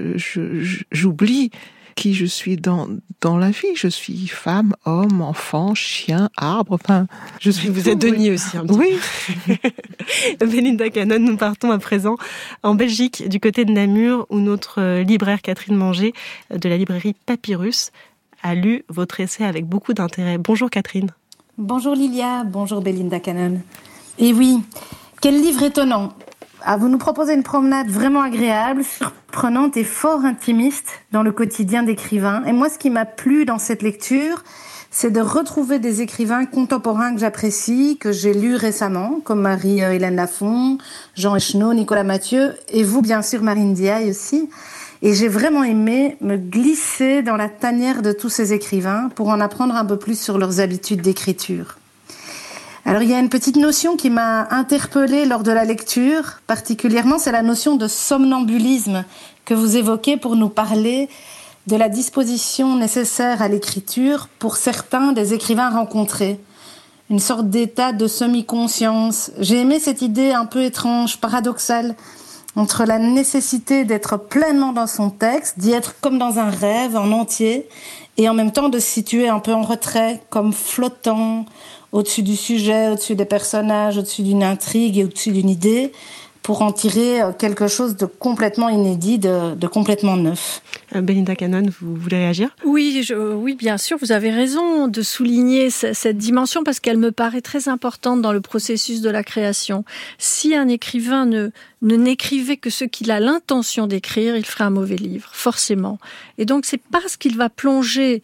j'oublie qui je suis dans la vie. Je suis femme, homme, enfant, chien, arbre. Enfin, Vous êtes Denis aussi. Un petit oui. Belinda Cannon, nous partons à présent en Belgique, du côté de Namur, où notre libraire Catherine Manger, de la librairie Papyrus, a lu votre essai avec beaucoup d'intérêt. Bonjour Catherine. Bonjour Lilia, bonjour Belinda Cannon. Et oui, quel livre étonnant. Vous nous proposez une promenade vraiment agréable, surprenante et fort intimiste dans le quotidien d'écrivains. Et moi, ce qui m'a plu dans cette lecture, c'est de retrouver des écrivains contemporains que j'apprécie, que j'ai lus récemment, comme Marie-Hélène Lafon, Jean Echenot, Nicolas Mathieu, et vous, bien sûr, Marie Ndiaye aussi. Et j'ai vraiment aimé me glisser dans la tanière de tous ces écrivains pour en apprendre un peu plus sur leurs habitudes d'écriture. Alors, il y a une petite notion qui m'a interpellée lors de la lecture, particulièrement, c'est la notion de somnambulisme que vous évoquez pour nous parler de la disposition nécessaire à l'écriture pour certains des écrivains rencontrés. Une sorte d'état de semi-conscience. J'ai aimé cette idée un peu étrange, paradoxale, entre la nécessité d'être pleinement dans son texte, d'y être comme dans un rêve en entier, et en même temps de se situer un peu en retrait, comme flottant, au-dessus du sujet, au-dessus des personnages, au-dessus d'une intrigue et au-dessus d'une idée, pour en tirer quelque chose de complètement inédit, de complètement neuf. Belinda Cannon, vous voulez réagir ? Oui, bien sûr, vous avez raison de souligner cette dimension parce qu'elle me paraît très importante dans le processus de la création. Si un écrivain ne n'écrivait que ce qu'il a l'intention d'écrire, il ferait un mauvais livre, forcément. Et donc c'est parce qu'il va plonger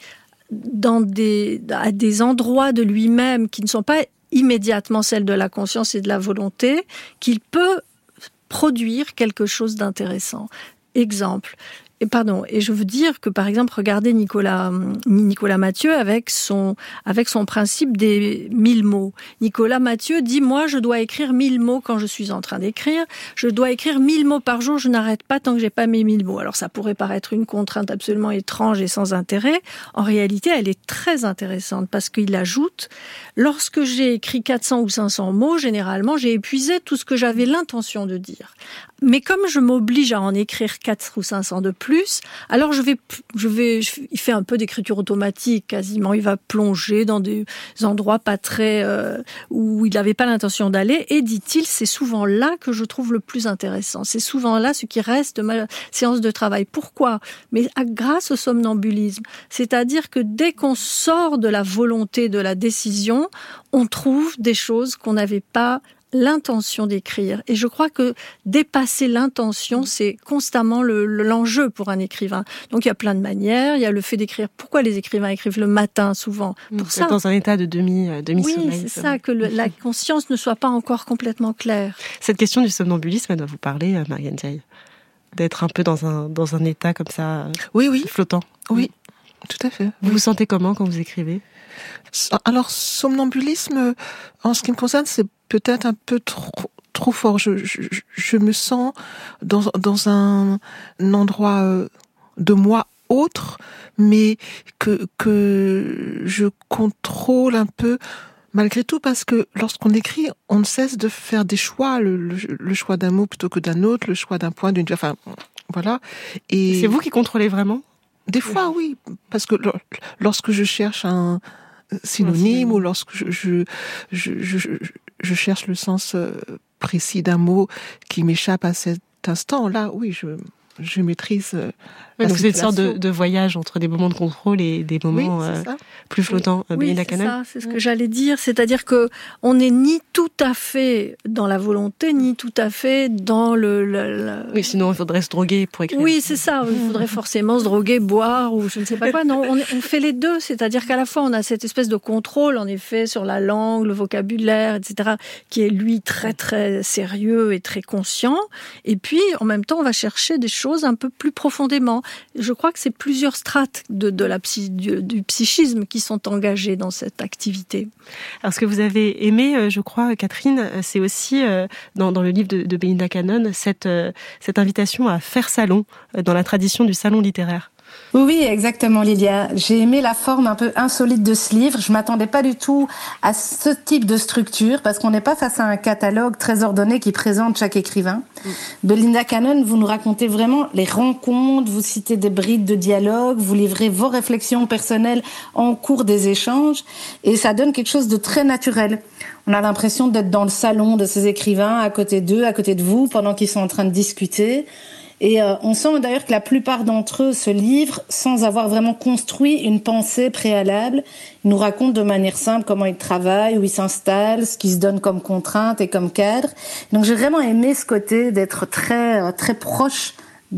à des endroits de lui-même qui ne sont pas immédiatement celles de la conscience et de la volonté qu'il peut produire quelque chose d'intéressant. Exemple. Et je veux dire que, par exemple, regardez Nicolas Mathieu avec son principe des 1000 mots. Nicolas Mathieu dit, moi, je dois écrire 1000 mots quand je suis en train d'écrire. Je dois écrire 1000 mots par jour, je n'arrête pas tant que j'ai pas mes 1000 mots. Alors, ça pourrait paraître une contrainte absolument étrange et sans intérêt. En réalité, elle est très intéressante parce qu'il ajoute, lorsque j'ai écrit 400 ou 500 mots, généralement, j'ai épuisé tout ce que j'avais l'intention de dire. Mais comme je m'oblige à en écrire 4 ou 500 de plus, alors il fait un peu d'écriture automatique quasiment. Il va plonger dans des endroits pas très, où il n'avait pas l'intention d'aller. Et dit-il, c'est souvent là que je trouve le plus intéressant. C'est souvent là ce qui reste de ma séance de travail. Pourquoi ? Mais grâce au somnambulisme. C'est-à-dire que dès qu'on sort de la volonté, de la décision, on trouve des choses qu'on n'avait pas l'intention d'écrire. Et je crois que dépasser l'intention, c'est constamment l'enjeu pour un écrivain. Donc il y a plein de manières. Il y a le fait d'écrire. Pourquoi les écrivains écrivent le matin souvent ? Pour ça. Dans un état de demi-sommeil. Oui, c'est ça, que la conscience ne soit pas encore complètement claire. Cette question du somnambulisme, elle doit vous parler, Marie Ndiaye. D'être un peu dans un état comme ça, oui. flottant. Oui, tout à fait. Vous vous sentez comment quand vous écrivez ? Alors, somnambulisme, en ce qui me concerne, c'est peut-être un peu trop fort. Je me sens dans un endroit de moi autre, mais que je contrôle un peu malgré tout, parce que lorsqu'on écrit, on ne cesse de faire des choix, le choix d'un mot plutôt que d'un autre, le choix d'un point, enfin, voilà. Et c'est vous qui contrôlez vraiment ? Des fois, oui, parce que lorsque je cherche un synonyme ou lorsque je cherche le sens précis d'un mot qui m'échappe à cet instant-là, oui, je maîtrise donc c'est une sorte de voyage entre des moments de contrôle et des moments plus flottants. Oui, c'est ce que j'allais dire. C'est-à-dire que on n'est ni tout à fait dans la volonté, ni tout à fait dans le... Oui, sinon il faudrait se droguer pour écrire. Oui, c'est ça. Il faudrait forcément se droguer, boire ou je ne sais pas quoi. Non, on fait les deux. C'est-à-dire qu'à la fois on a cette espèce de contrôle, en effet, sur la langue, le vocabulaire, etc., qui est lui très très sérieux et très conscient. Et puis en même temps, on va chercher des choses un peu plus profondément. Je crois que c'est plusieurs strates du psychisme qui sont engagées dans cette activité. Alors, ce que vous avez aimé, je crois, Catherine, c'est aussi, dans le livre de Belinda Cannon, cette invitation à faire salon, dans la tradition du salon littéraire. Oui, exactement, Lilia. J'ai aimé la forme un peu insolite de ce livre. Je m'attendais pas du tout à ce type de structure parce qu'on n'est pas face à un catalogue très ordonné qui présente chaque écrivain. Belinda Cannon, vous nous racontez vraiment les rencontres, vous citez des brides de dialogue, vous livrez vos réflexions personnelles en cours des échanges et ça donne quelque chose de très naturel. On a l'impression d'être dans le salon de ces écrivains, à côté d'eux, à côté de vous, pendant qu'ils sont en train de discuter. Et on sent d'ailleurs que la plupart d'entre eux se livrent sans avoir vraiment construit une pensée préalable. Ils nous racontent de manière simple comment ils travaillent, où ils s'installent, ce qu'ils se donnent comme contraintes et comme cadre. Donc j'ai vraiment aimé ce côté d'être très très proche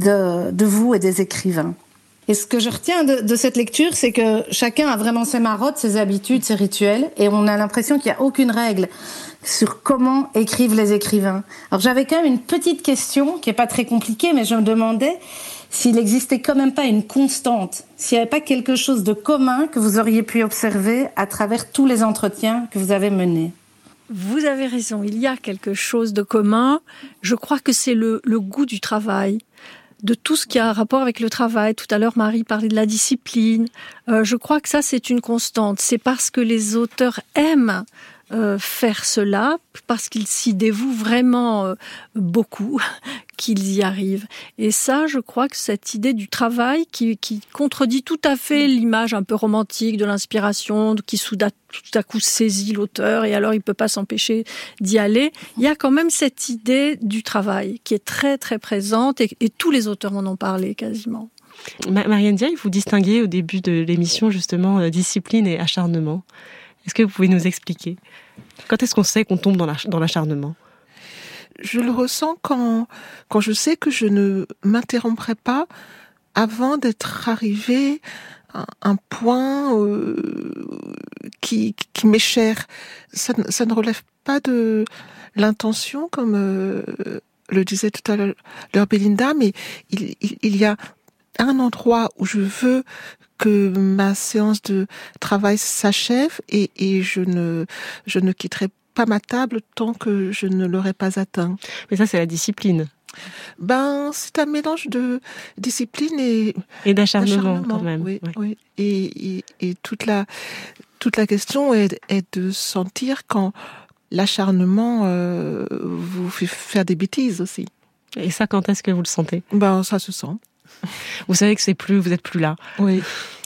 de vous et des écrivains. Et ce que je retiens de cette lecture, c'est que chacun a vraiment ses marottes, ses habitudes, ses rituels, et on a l'impression qu'il n'y a aucune règle sur comment écrivent les écrivains. Alors j'avais quand même une petite question qui est pas très compliquée, mais je me demandais s'il existait quand même pas une constante, s'il n'y avait pas quelque chose de commun que vous auriez pu observer à travers tous les entretiens que vous avez menés. Vous avez raison, il y a quelque chose de commun. Je crois que c'est le goût du travail, de tout ce qui a un rapport avec le travail. Tout à l'heure, Marie parlait de la discipline. Je crois que ça, c'est une constante. C'est parce que les auteurs aiment faire cela, parce qu'ils s'y dévouent vraiment beaucoup, qu'ils y arrivent. Et ça, je crois que cette idée du travail qui contredit tout à fait l'image un peu romantique de l'inspiration, qui tout à coup saisit l'auteur et alors il ne peut pas s'empêcher d'y aller. Il y a quand même cette idée du travail qui est très très présente et tous les auteurs en ont parlé quasiment. Marianne Diaye, vous distinguez au début de l'émission justement discipline et acharnement. Est-ce que vous pouvez nous expliquer ? Quand est-ce qu'on sait qu'on tombe dans l'acharnement ? Je le ressens quand je sais que je ne m'interromprai pas avant d'être arrivé à un point qui m'est cher. Ça ne relève pas de l'intention, comme le disait tout à l'heure Belinda, mais il y a un endroit où je veux que ma séance de travail s'achève et je ne quitterai pas ma table tant que je ne l'aurai pas atteint. Mais ça, c'est la discipline. C'est un mélange de discipline et d'acharnement quand même. Oui, ouais. Oui. Et toute la question est de sentir quand l'acharnement vous fait faire des bêtises aussi. Et ça, quand est-ce que vous le sentez ? Ça se sent. Vous savez que vous êtes plus là. Oui.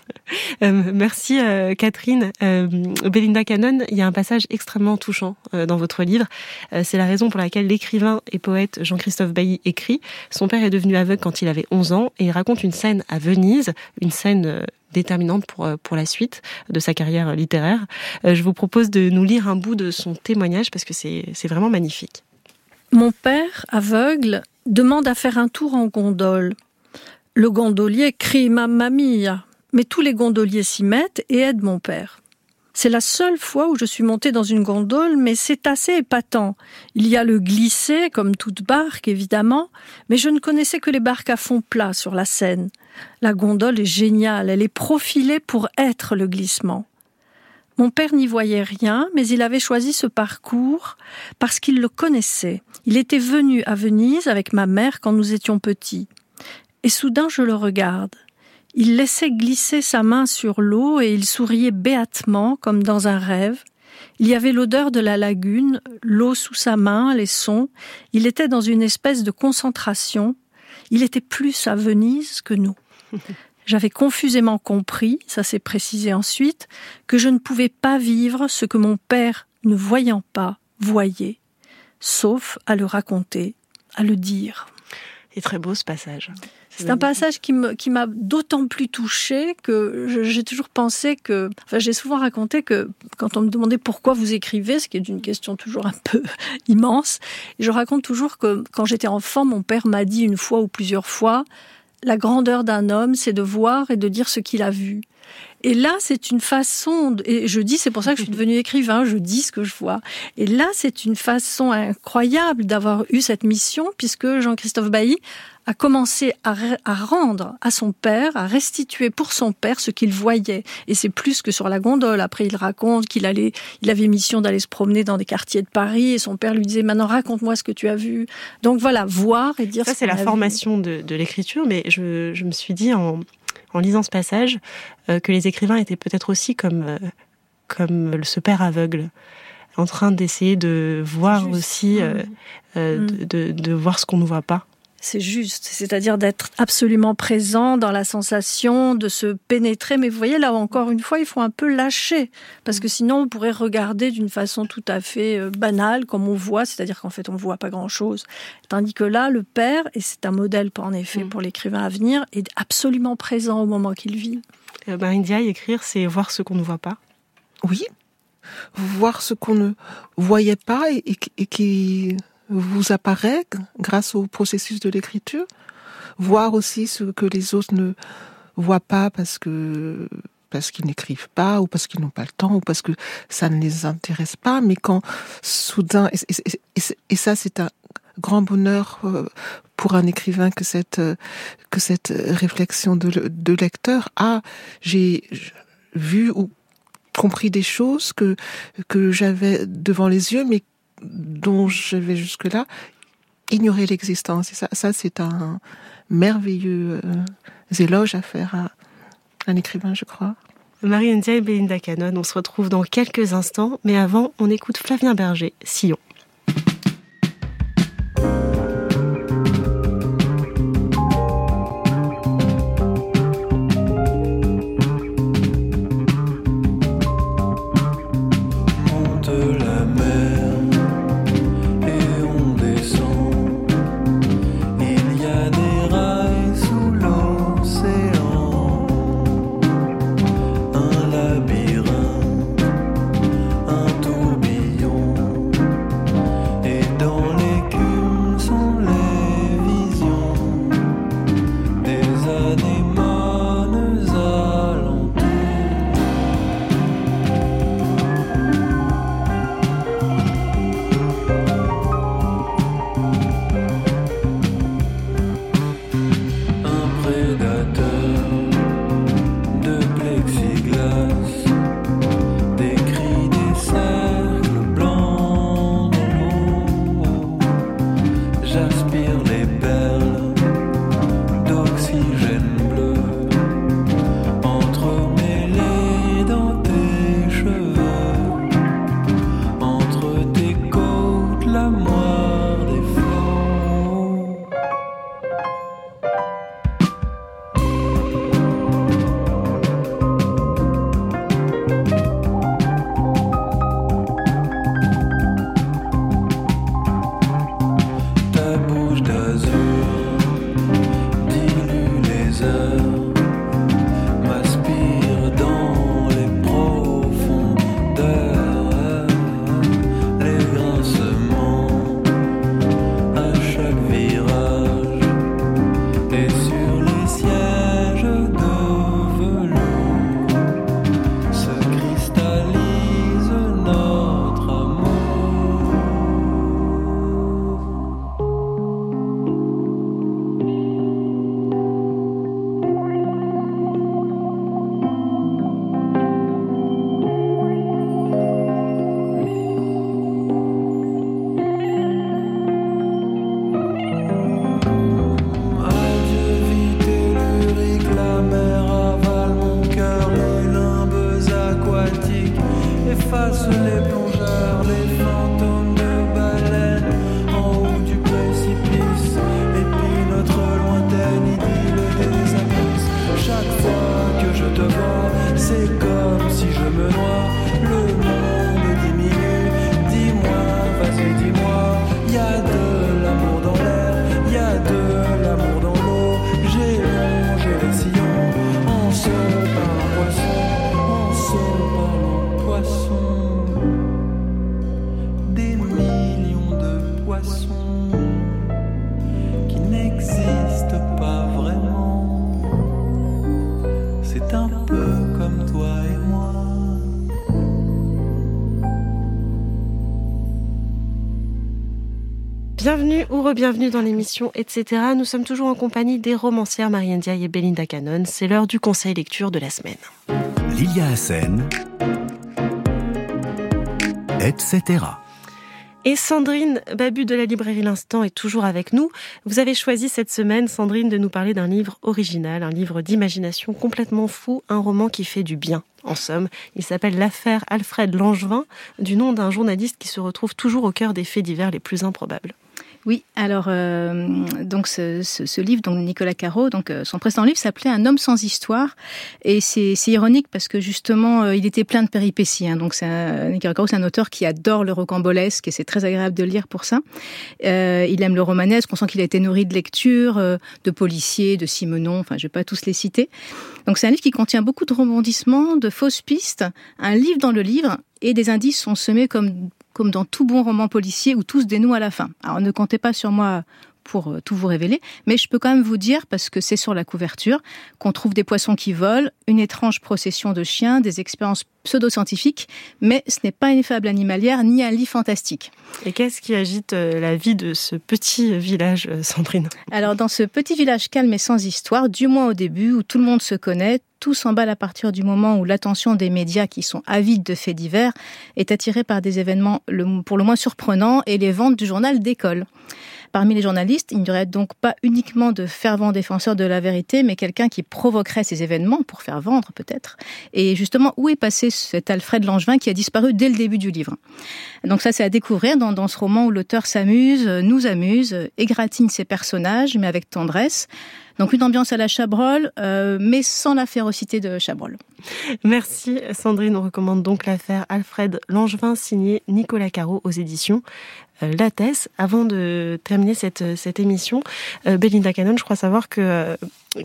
Merci Catherine. Belinda Cannon, il y a un passage extrêmement touchant dans votre livre. C'est la raison pour laquelle l'écrivain et poète Jean-Christophe Bailly écrit « Son père est devenu aveugle quand il avait 11 ans » et il raconte une scène à Venise, une scène déterminante pour la suite de sa carrière littéraire. Je vous propose de nous lire un bout de son témoignage parce que c'est vraiment magnifique. Mon père, aveugle, demande à faire un tour en gondole. Le gondolier crie « Mamma mia !» mais tous les gondoliers s'y mettent et aident mon père. C'est la seule fois où je suis montée dans une gondole, mais c'est assez épatant. Il y a le glisser, comme toute barque, évidemment, mais je ne connaissais que les barques à fond plat sur la Seine. La gondole est géniale, elle est profilée pour être le glissement. Mon père n'y voyait rien, mais il avait choisi ce parcours parce qu'il le connaissait. Il était venu à Venise avec ma mère quand nous étions petits. Et soudain, je le regarde. Il laissait glisser sa main sur l'eau et il souriait béatement, comme dans un rêve. Il y avait l'odeur de la lagune, l'eau sous sa main, les sons. Il était dans une espèce de concentration. Il était plus à Venise que nous. J'avais confusément compris, ça s'est précisé ensuite, que je ne pouvais pas vivre ce que mon père, ne voyant pas, voyait, sauf à le raconter, à le dire. C'est très beau ce passage. C'est un passage qui m'a d'autant plus touchée que j'ai toujours pensé que... Enfin, j'ai souvent raconté que quand on me demandait pourquoi vous écrivez, ce qui est une question toujours un peu immense, je raconte toujours que quand j'étais enfant, mon père m'a dit une fois ou plusieurs fois « La grandeur d'un homme, c'est de voir et de dire ce qu'il a vu ». Et là, c'est une façon... Et je dis, c'est pour ça que je suis devenue écrivain, je dis ce que je vois. Et là, c'est une façon incroyable d'avoir eu cette mission, puisque Jean-Christophe Bailly a commencé à rendre à son père, à restituer pour son père ce qu'il voyait. Et c'est plus que sur la gondole. Après, il raconte qu'il avait mission d'aller se promener dans des quartiers de Paris, et son père lui disait « Maintenant, raconte-moi ce que tu as vu ». Donc voilà, voir et dire ça, ce qu'on a vu. Ça, c'est la formation de l'écriture, mais je me suis dit en lisant ce passage que les écrivains étaient peut-être aussi comme ce père aveugle, en train d'essayer de voir aussi, de voir ce qu'on ne voit pas. C'est juste, c'est-à-dire d'être absolument présent dans la sensation, de se pénétrer. Mais vous voyez, là encore une fois, il faut un peu lâcher, parce que sinon on pourrait regarder d'une façon tout à fait banale, comme on voit, c'est-à-dire qu'en fait on ne voit pas grand-chose. Tandis que là, le père, et c'est un modèle en effet pour l'écrivain à venir, est absolument présent au moment qu'il vit. Marine Diaye, écrire, c'est voir ce qu'on ne voit pas. Oui, voir ce qu'on ne voyait pas et qui vous apparaît grâce au processus de l'écriture. Voir aussi ce que les autres ne voient pas parce qu'ils n'écrivent pas, ou parce qu'ils n'ont pas le temps, ou parce que ça ne les intéresse pas, mais quand soudain, et ça c'est un grand bonheur pour un écrivain que cette réflexion de lecteur. J'ai vu ou compris des choses que j'avais devant les yeux, mais dont j'avais jusque-là ignoré l'existence. Et ça c'est un merveilleux éloge à faire à un écrivain, je crois. Marine Diaye et Belinda Cannon, on se retrouve dans quelques instants, mais avant, on écoute Flavien Berger, Sillon. Ta bouche d'azur Bienvenue ou re-bienvenue dans l'émission etc. Nous sommes toujours en compagnie des romancières Marie Ndiaye et Belinda Cannon. C'est l'heure du conseil lecture de la semaine. Lilia Hassen, etc. Et Sandrine Babu de la librairie L'Instant est toujours avec nous. Vous avez choisi cette semaine, Sandrine, de nous parler d'un livre original, un livre d'imagination complètement fou, un roman qui fait du bien. En somme, il s'appelle L'affaire Alfred Langevin, du nom d'un journaliste qui se retrouve toujours au cœur des faits divers les plus improbables. Oui, alors donc ce livre, donc Nicolas Caro, donc son précédent livre s'appelait Un homme sans histoire, et c'est ironique parce que justement il était plein de péripéties. Donc Nicolas Caro, c'est un auteur qui adore le rocambolesque et c'est très agréable de lire pour ça. Il aime le romanesque, on sent qu'il a été nourri de lectures, de policiers, de Simenon, enfin je vais pas tous les citer. Donc c'est un livre qui contient beaucoup de rebondissements, de fausses pistes, un livre dans le livre, et des indices sont semés comme dans tout bon roman policier où tout se dénoue à la fin. Alors ne comptez pas sur moi pour tout vous révéler, mais je peux quand même vous dire, parce que c'est sur la couverture, qu'on trouve des poissons qui volent, une étrange procession de chiens, des expériences pseudo-scientifiques, mais ce n'est pas une fable animalière ni un livre fantastique. Et qu'est-ce qui agite la vie de ce petit village, Sandrine ? Alors dans ce petit village calme et sans histoire, du moins au début, où tout le monde se connaît, tout s'emballe à partir du moment où l'attention des médias, qui sont avides de faits divers, est attirée par des événements pour le moins surprenants et les ventes du journal d'école. Parmi les journalistes, il n'y aurait donc pas uniquement de fervents défenseurs de la vérité, mais quelqu'un qui provoquerait ces événements pour faire vendre peut-être. Et justement, où est passé cet Alfred Langevin qui a disparu dès le début du livre ? Donc ça, c'est à découvrir dans ce roman où l'auteur s'amuse, nous amuse, égratigne ses personnages, mais avec tendresse. Donc une ambiance à la Chabrol, mais sans la férocité de Chabrol. Merci Sandrine, on recommande donc l'affaire Alfred Langevin, signée Nicolas Caro aux éditions Lattès. Avant de terminer cette émission, Belinda Cannon, je crois savoir que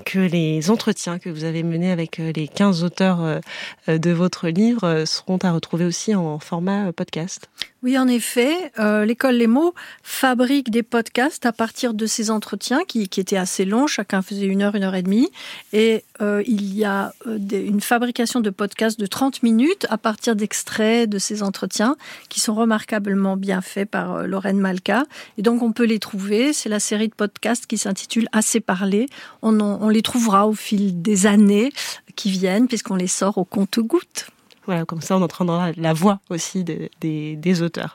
les entretiens que vous avez menés avec les 15 auteurs de votre livre seront à retrouver aussi en format podcast. Oui, en effet, l'école Les Mots fabrique des podcasts à partir de ces entretiens qui étaient assez longs, chacun faisait 1 heure, 1 heure et demie, et il y a une fabrication de podcasts de 30 minutes à partir d'extraits de ces entretiens qui sont remarquablement bien faits par Lorraine Malka, et donc on peut les trouver. C'est la série de podcasts qui s'intitule Assez parlé. On les trouvera au fil des années qui viennent puisqu'on les sort au compte-gouttes. Voilà, comme ça on entendra la voix aussi des auteurs.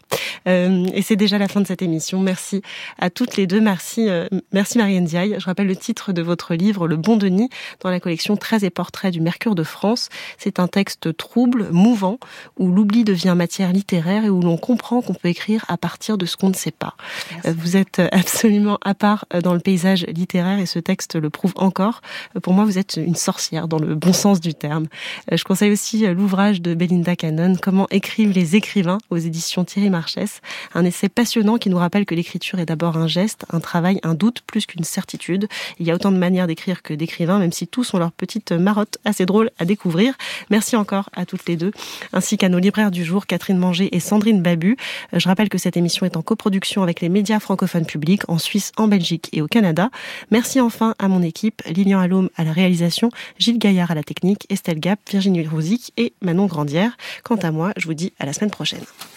Et c'est déjà la fin de cette émission. Merci à toutes les deux. Merci Marie Ndiaye. Je rappelle le titre de votre livre, Le Bon Denis, dans la collection 13 et portraits du Mercure de France. C'est un texte trouble, mouvant, où l'oubli devient matière littéraire et où l'on comprend qu'on peut écrire à partir de ce qu'on ne sait pas. Merci. Vous êtes absolument à part dans le paysage littéraire et ce texte le prouve encore. Pour moi, vous êtes une sorcière dans le bon sens du terme. Je conseille aussi l'ouvrage de Belinda Cannon, Comment écrivent les écrivains, aux éditions Thierry Marchès. Un essai passionnant qui nous rappelle que l'écriture est d'abord un geste, un travail, un doute, plus qu'une certitude. Il y a autant de manières d'écrire que d'écrivains, même si tous ont leur petite marotte assez drôle à découvrir. Merci encore à toutes les deux, ainsi qu'à nos libraires du jour, Catherine Manger et Sandrine Babu. Je rappelle que cette émission est en coproduction avec les médias francophones publics en Suisse, en Belgique et au Canada. Merci enfin à mon équipe, Lilian Allôme à la réalisation, Gilles Gaillard à la technique, Estelle Gap, Virginie Rouzic et Manon Grandière. Quant à moi, je vous dis à la semaine prochaine.